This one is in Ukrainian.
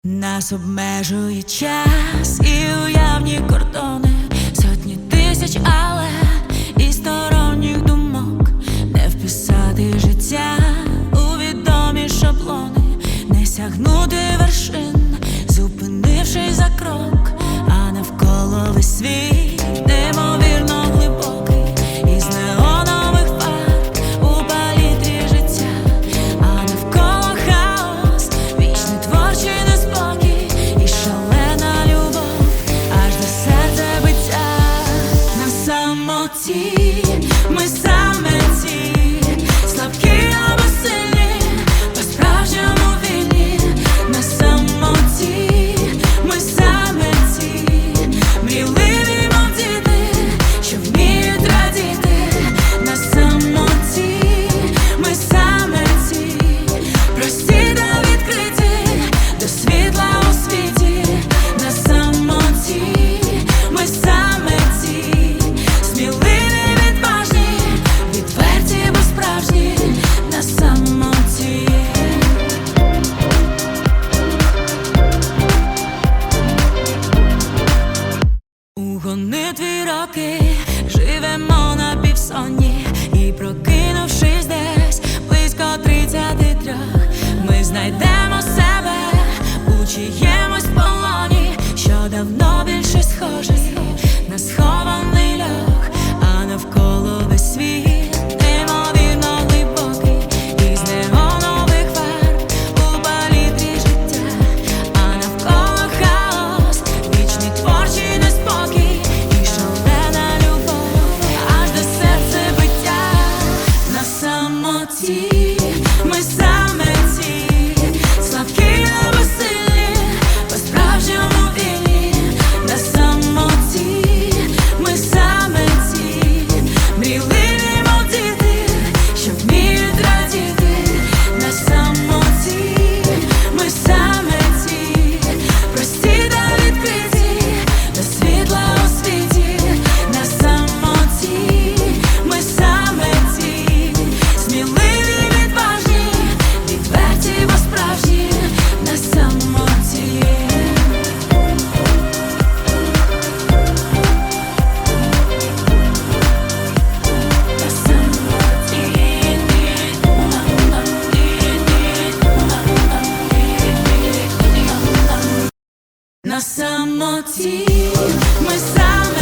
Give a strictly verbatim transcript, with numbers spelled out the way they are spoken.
Нас обмежує час і уявні кордони, сотні тисяч, але і сторонніх думок. Не вписати життя у відомі шаблони, не сягнути вершин, зупинившись за крок, а навколо весь світ неймовірно глибокий, із неонових фарб у палітрі життя, а навколо хаос, вічний творчий неспокій і шалена любов, аж до серця биття. На самоті ми саме ті, слабкі або сильні, по-справжньому вільні. На самоті ми саме ті, мрійливі, мов діти, що вміють радіти. На самоті ми саме ті, прості та відкриті до світла у світі. На самоті ми саме ті, сміливі, відважні, відверті, бо справжні. На самоті. У гонитві роки живемо на півсонні, і прокинувшись десь близько тридцяти трьох, ми знайдемо себе у чиємусь полоні, що давно більше схожий на схований льох, а навколо весь світ неймовірно глибокий, із неонових фарб у палітрі життя, а навколо хаос, вічний творчий неспокій і шалена любов, аж до серця биття. На самоті ми саме ті, слабкі або сильні, по-справжньому вільні. На самоті ми саме ті, мрійливі, мов діти, що вміють радіти. На самоті ми саме ті, прості та відкриті до світла у світі. На самоті ми саме ті, сміливі, відважні, відверті, бо справжні. На самоті. На самоті ми саме